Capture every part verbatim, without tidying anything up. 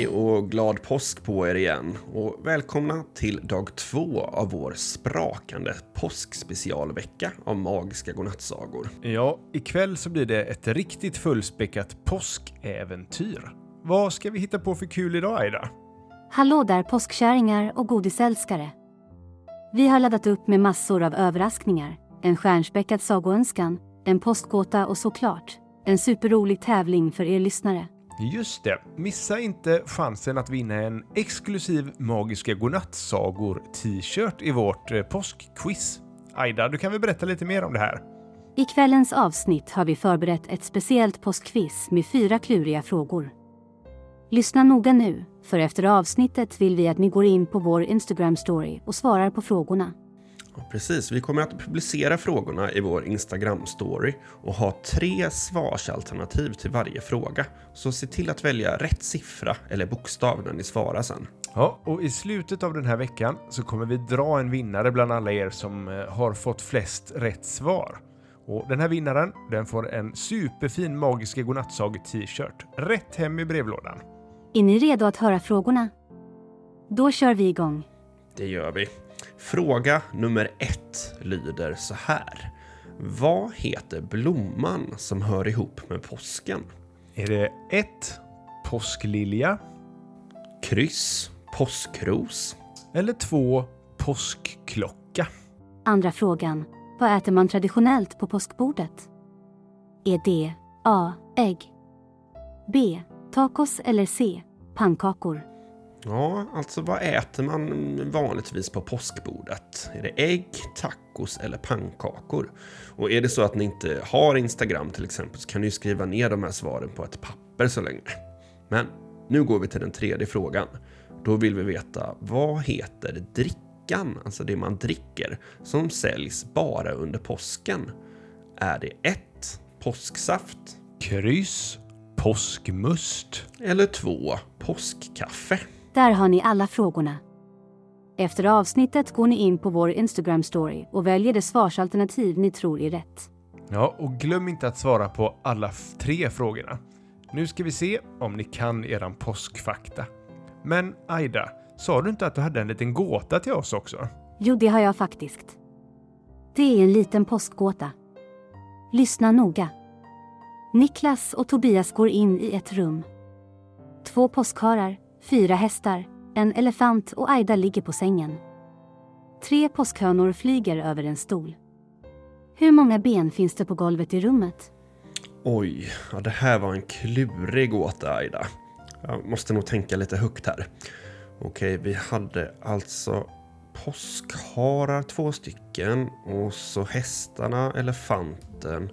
Hej och glad påsk på er igen. Och välkomna till dag två av vår sprakande påskspecialvecka av magiska godnattsagor. Ja, ikväll så blir det ett riktigt fullspäckat påskäventyr. Vad ska vi hitta på för kul idag, Aida? Hallå där påskkärringar och godisälskare. Vi har laddat upp med massor av överraskningar. En stjärnspäckad sagoönskan, en påskgåta och såklart en superrolig tävling för er lyssnare. Just det, missa inte chansen att vinna en exklusiv magiska godnattsagor t-shirt i vårt eh, påskquiz. Aida, du kan väl berätta lite mer om det här? I kvällens avsnitt har vi förberett ett speciellt påskquiz med fyra kluriga frågor. Lyssna noga nu, för efter avsnittet vill vi att ni går in på vår Instagram-story och svarar på frågorna. Ja, precis, vi kommer att publicera frågorna i vår Instagram-story och ha tre svarsalternativ till varje fråga. Så se till att välja rätt siffra eller bokstav när ni svarar sen. Ja, och i slutet av den här veckan så kommer vi dra en vinnare bland alla er som eh, har fått flest rätt svar. Och den här vinnaren, den får en superfin magiska godnattsag t-shirt rätt hem i brevlådan. Är ni redo att höra frågorna? Då kör vi igång. Det gör vi. Fråga nummer ett lyder så här. Vad heter blomman som hör ihop med påsken? Är det ett påsklilja? Kryss, påskros. Eller två påskklocka? Andra frågan. Vad äter man traditionellt på påskbordet? Är det A. Ägg, B. Tacos eller C. Pannkakor? Ja, alltså vad äter man vanligtvis på påskbordet? Är det ägg, tacos eller pannkakor? Och är det så att ni inte har Instagram till exempel så kan ni skriva ner de här svaren på ett papper så länge. Men nu går vi till den tredje frågan. Då vill vi veta, vad heter drickan, alltså det man dricker, som säljs bara under påsken? Är det ett påsksaft? Kryss, påskmust? Eller två påskkaffe? Där har ni alla frågorna. Efter avsnittet går ni in på vår Instagram-story och väljer det svarsalternativ ni tror är rätt. Ja, och glöm inte att svara på alla f- tre frågorna. Nu ska vi se om ni kan eran påskfakta. Men Aida, sa du inte att du hade en liten gåta till oss också? Jo, det har jag faktiskt. Det är en liten påskgåta. Lyssna noga. Niklas och Tobias går in i ett rum. Två påskharar, fyra hästar, en elefant och Aida ligger på sängen. Tre påskhönor flyger över en stol. Hur många ben finns det på golvet i rummet? Oj, ja, det här var en klurig gåta, Aida. Jag måste nog tänka lite högt här. Okej, vi hade alltså påskharar, två stycken. Och så hästarna, elefanten,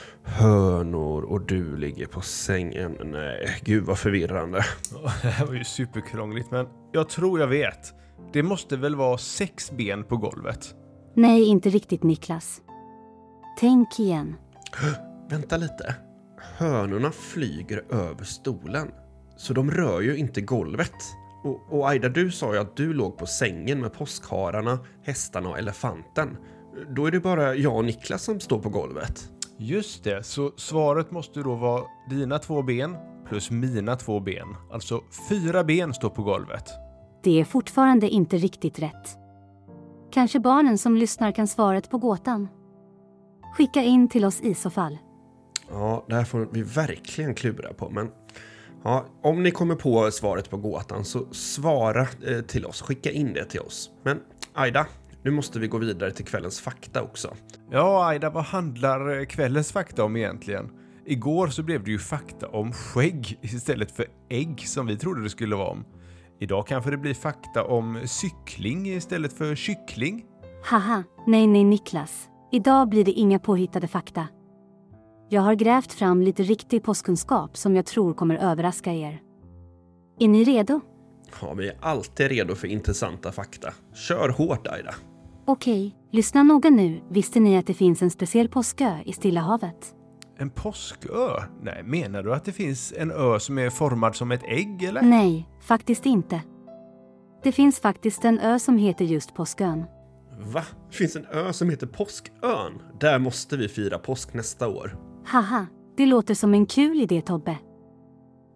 hönor och du ligger på sängen. Nej, gud vad förvirrande. Det här var ju superkrångligt, men jag tror jag vet. Det måste väl vara sex ben på golvet? Nej, inte riktigt Niklas. Tänk igen. Vänta lite. Hönorna flyger över stolen. Så de rör ju inte golvet. Och, och Aida, du sa ju att du låg på sängen med påskhararna, hästarna och elefanten. Då är det bara jag och Niklas som står på golvet. Just det, så svaret måste då vara dina två ben plus mina två ben. Alltså fyra ben står på golvet. Det är fortfarande inte riktigt rätt. Kanske barnen som lyssnar kan svaret på gåtan. Skicka in till oss i så fall. Ja, det här får vi verkligen klura på. Men ja, om ni kommer på svaret på gåtan så svara eh, till oss. Skicka in det till oss. Men Aida, nu måste vi gå vidare till kvällens fakta också. Ja, Aida, vad handlar kvällens fakta om egentligen? Igår så blev det ju fakta om skägg istället för ägg som vi trodde det skulle vara om. Idag kanske det blir fakta om cykling istället för kyckling. Haha, nej nej Niklas. Idag blir det inga påhittade fakta. Jag har grävt fram lite riktig påskkunskap som jag tror kommer överraska er. Är ni redo? Ja, vi är alltid redo för intressanta fakta. Kör hårt, Aida. Okej, lyssna noga nu. Visste ni att det finns en speciell påskö i Stilla havet? En påskö? Nej, menar du att det finns en ö som är formad som ett ägg, eller? Nej, faktiskt inte. Det finns faktiskt en ö som heter just Påskön. Va? Det finns en ö som heter Påskön. Där måste vi fira påsk nästa år. Haha, det låter som en kul idé, Tobbe.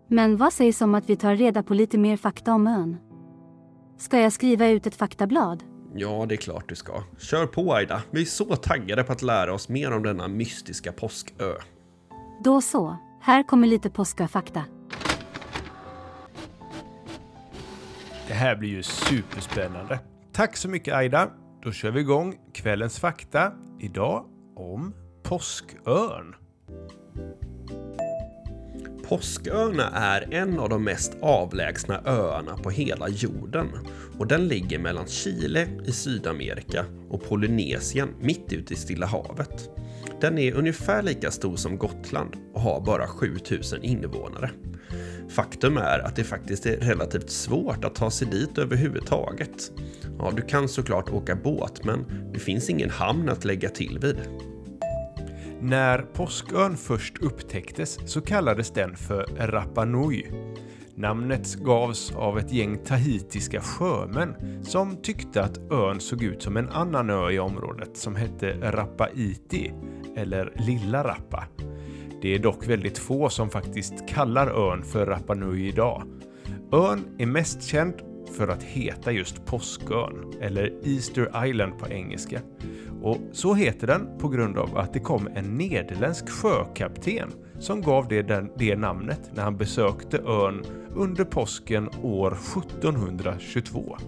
Men vad sägs om att vi tar reda på lite mer fakta om ön? Ska jag skriva ut ett faktablad? Ja, det är klart du ska. Kör på, Aida. Vi är så taggade på att lära oss mer om denna mystiska påskö. Då så. Här kommer lite påskö-fakta. Det här blir ju superspännande. Tack så mycket, Aida. Då kör vi igång kvällens fakta. Idag om påskörn. Påsköarna är en av de mest avlägsna öarna på hela jorden och den ligger mellan Chile i Sydamerika och Polynesien mitt ute i Stilla havet. Den är ungefär lika stor som Gotland och har bara sju tusen invånare. Faktum är att det faktiskt är relativt svårt att ta sig dit överhuvudtaget. Ja, du kan såklart åka båt, men det finns ingen hamn att lägga till vid. När påskön först upptäcktes så kallades den för Rapa Nui. Namnet gavs av ett gäng tahitiska sjömän som tyckte att ön såg ut som en annan ö i området som hette Rapa Iti eller Lilla Rapa. Det är dock väldigt få som faktiskt kallar ön för Rapa Nui idag. Ön är mest känd för att heta just Påskön eller Easter Island på engelska. Och så heter den på grund av att det kom en nederländsk sjökapten som gav det, den, det namnet när han besökte ön under påsken år sjuttonhundratjugotvå.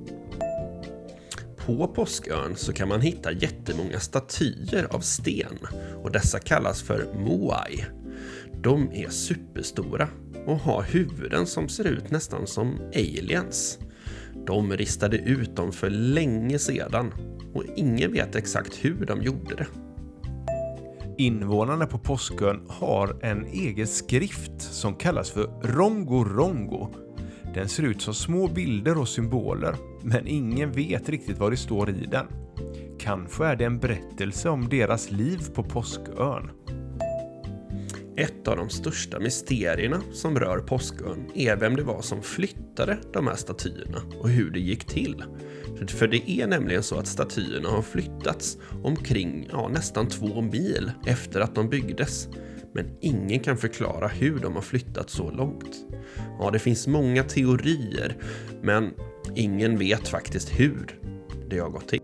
På Påskön så kan man hitta jättemånga statyer av sten och dessa kallas för moai. De är superstora och har huvuden som ser ut nästan som aliens. De ristade ut dem för länge sedan och ingen vet exakt hur de gjorde det. Invånarna på Påskön har en egen skrift som kallas för Rongo Rongo. Den ser ut som små bilder och symboler, men ingen vet riktigt vad det står i den. Kanske är det en berättelse om deras liv på Påskön. Ett av de största mysterierna som rör Påskön är vem det var som flyttade de här statyerna och hur det gick till. För det är nämligen så att statyerna har flyttats omkring ja, nästan två mil efter att de byggdes. Men ingen kan förklara hur de har flyttat så långt. Ja, det finns många teorier, men ingen vet faktiskt hur det har gått till.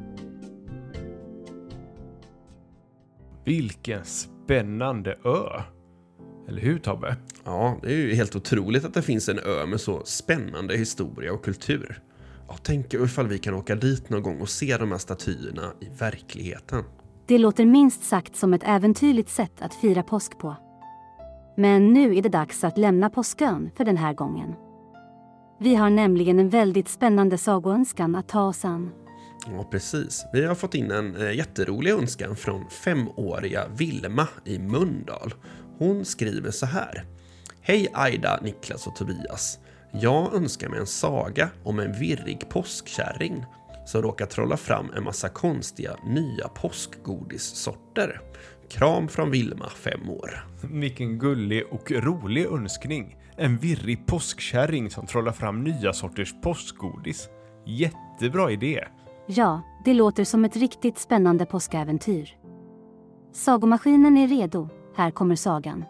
Vilken spännande ö! Eller hur, Tobbe? Ja, det är ju helt otroligt att det finns en ö med så spännande historia och kultur. Ja, tänk ifall vi kan åka dit någon gång och se de här statyerna i verkligheten. Det låter minst sagt som ett äventyrligt sätt att fira påsk på. Men nu är det dags att lämna Påskön för den här gången. Vi har nämligen en väldigt spännande sagoönskan att ta oss an. Ja, precis. Vi har fått in en eh, jätterolig önskan från femåriga Vilma i Mundal. Hon skriver så här. Hej Aida, Niklas och Tobias. Jag önskar mig en saga om en virrig påskkärring som råkar trolla fram en massa konstiga nya påskgodissorter. Kram från Vilma, fem år. Vilken gullig och rolig önskning. En virrig påskkärring som trollar fram nya sorters påskgodis. Jättebra idé. Ja, det låter som ett riktigt spännande påskäventyr. Sagomaskinen är redo. Här kommer sagan.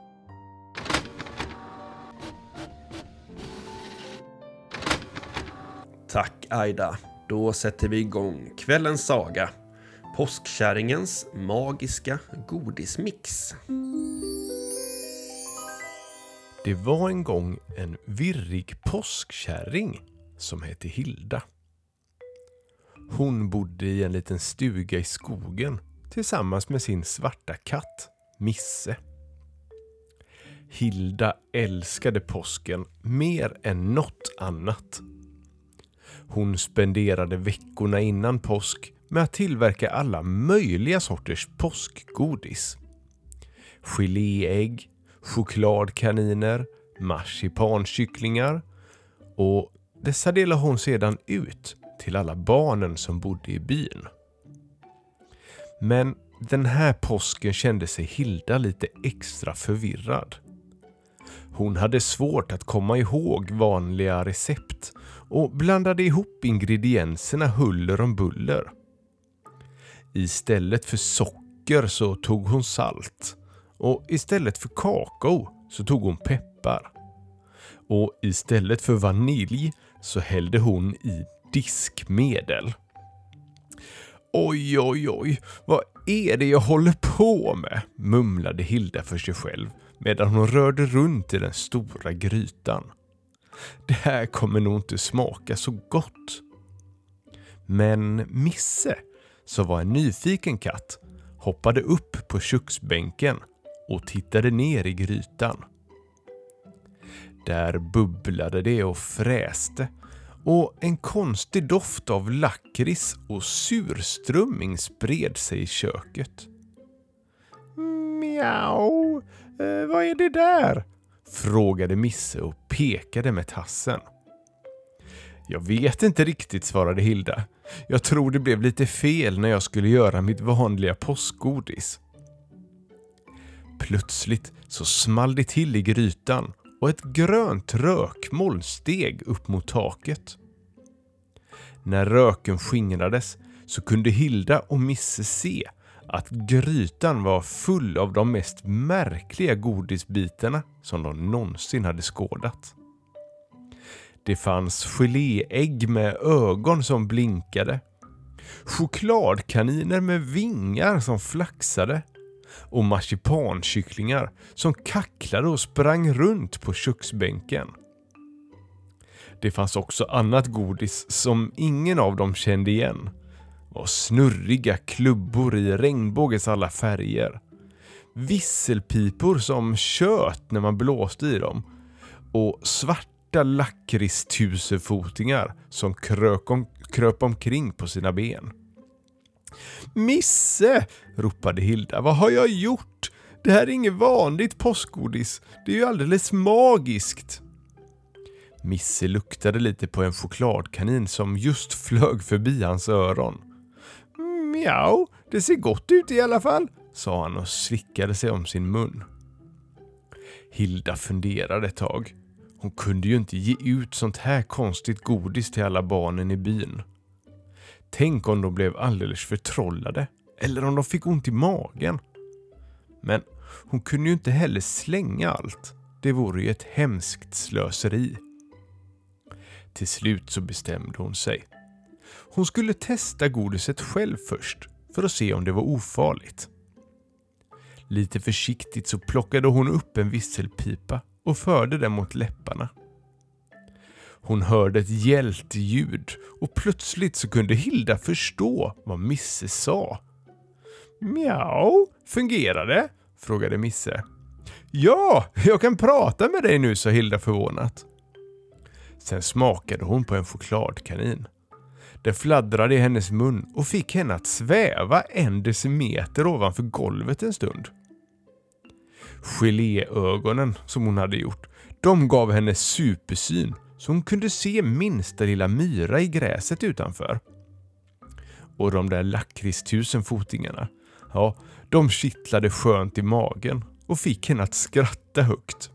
Tack Aida. Då sätter vi igång kvällens saga. Påskkärringens magiska godismix. Det var en gång en virrig påskkärring som hette Hilda. Hon bodde i en liten stuga i skogen tillsammans med sin svarta katt, Misse. Hilda älskade påsken mer än något annat. Hon spenderade veckorna innan påsk med att tillverka alla möjliga sorters påskgodis. Geléägg, chokladkaniner, marsipankycklingar och dessa delade hon sedan ut till alla barnen som bodde i byn. Men den här påsken kände sig Hilda lite extra förvirrad. Hon hade svårt att komma ihåg vanliga recept och blandade ihop ingredienserna huller om buller. Istället för socker så tog hon salt och istället för kakao så tog hon peppar. Och istället för vanilj så hällde hon i diskmedel. Oj, oj, oj, vad är det jag håller på med? Mumlade Hilda för sig själv medan hon rörde runt i den stora grytan. Det här kommer nog inte smaka så gott. Men Misse, som var en nyfiken katt, hoppade upp på köksbänken och tittade ner i grytan. Där bubblade det och fräste och en konstig doft av lakrits och surströmming spred sig i köket. Miau, eh, vad är det där? Frågade Misse och pekade med tassen. Jag vet inte riktigt, svarade Hilda. Jag tror det blev lite fel när jag skulle göra mitt vanliga påskgodis. Plötsligt så small det till i grytan och ett grönt rökmoln steg upp mot taket. När röken skingrades så kunde Hilda och Misse se att grytan var full av de mest märkliga godisbitarna som de någonsin hade skådat. Det fanns geléägg med ögon som blinkade, chokladkaniner med vingar som flaxade och marsipankycklingar som kacklade och sprang runt på köksbänken. Det fanns också annat godis som ingen av dem kände igen. Och snurriga klubbor i regnbågens alla färger. Visselpipor som tjöt när man blåste i dem. Och svarta lakritstusenfotingar som krök om, kröp omkring på sina ben. Misse, ropade Hilda, vad har jag gjort? Det här är inget vanligt påskgodis. Det är ju alldeles magiskt. Misse luktade lite på en chokladkanin som just flög förbi hans öron. Miau, det ser gott ut i alla fall, sa han och slickade sig om sin mun. Hilda funderade ett tag. Hon kunde ju inte ge ut sånt här konstigt godis till alla barnen i byn. Tänk om de blev alldeles förtrollade, eller om de fick ont i magen. Men hon kunde ju inte heller slänga allt. Det vore ju ett hemskt slöseri. Till slut så bestämde hon sig. Hon skulle testa godiset själv först för att se om det var ofarligt. Lite försiktigt så plockade hon upp en visselpipa och förde den mot läpparna. Hon hörde ett hjälteljud och plötsligt så kunde Hilda förstå vad Misse sa. Miau, fungerar det? Frågade Misse. Ja, jag kan prata med dig nu, sa Hilda förvånat. Sen smakade hon på en chokladkanin. Det fladdrade i hennes mun och fick henne att sväva en decimeter ovanför golvet en stund. Geléögonen som hon hade gjort, de gav henne supersyn så hon kunde se minsta lilla myra i gräset utanför. Och de där lakritstusenfotingarna, ja, de kittlade skönt i magen och fick henne att skratta högt.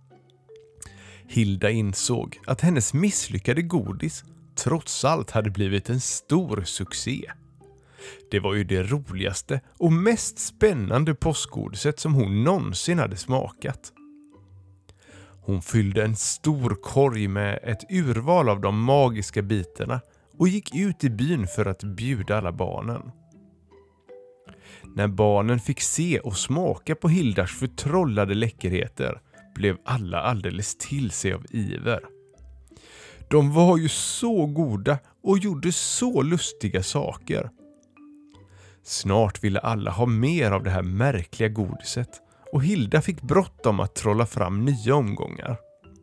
Hilda insåg att hennes misslyckade godis trots allt hade blivit en stor succé. Det var ju det roligaste och mest spännande påskgodiset som hon någonsin hade smakat. Hon fyllde en stor korg med ett urval av de magiska bitarna och gick ut i byn för att bjuda alla barnen. När barnen fick se och smaka på Hildas förtrollade läckerheter blev alla alldeles till sig av iver. De var ju så goda och gjorde så lustiga saker. Snart ville alla ha mer av det här märkliga godiset och Hilda fick bråttom att trolla fram nya omgångar.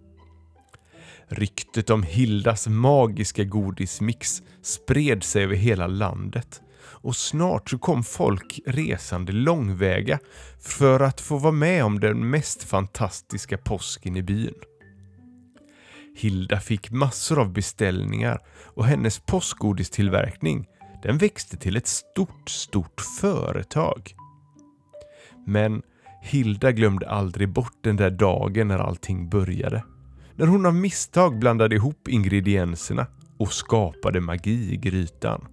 Ryktet om Hildas magiska godismix spred sig över hela landet och snart så kom folk resande långväga för att få vara med om den mest fantastiska påsken i byn. Hilda fick massor av beställningar och hennes påskgodistillverkning, den växte till ett stort, stort företag. Men Hilda glömde aldrig bort den där dagen när allting började. När hon av misstag blandade ihop ingredienserna och skapade magi i grytan.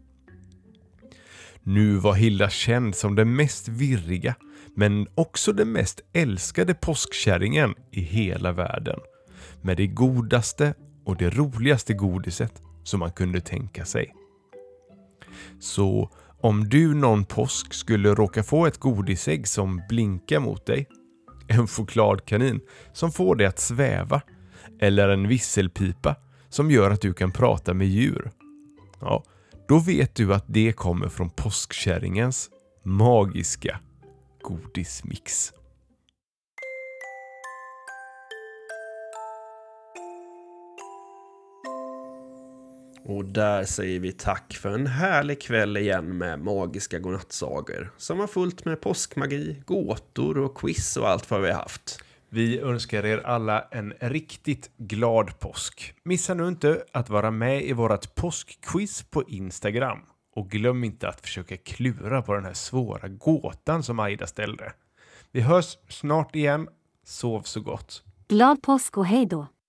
Nu var Hilda känd som den mest virriga, men också den mest älskade påskkärringen i hela världen. med det godaste och det roligaste godiset som man kunde tänka sig. Så om du någon påsk skulle råka få ett godisägg som blinkar mot dig, en chokladkanin som får dig att sväva eller en visselpipa som gör att du kan prata med djur, ja, då vet du att det kommer från påskkärringens magiska godismix. Och där säger vi tack för en härlig kväll igen med magiska godnattsagor som har fullt med påskmagi, gåtor och quiz och allt vad vi har haft. Vi önskar er alla en riktigt glad påsk. Missa nu inte att vara med i vårat påskquiz på Instagram. Och glöm inte att försöka klura på den här svåra gåtan som Aida ställde. Vi hörs snart igen. Sov så gott. Glad påsk och hej då!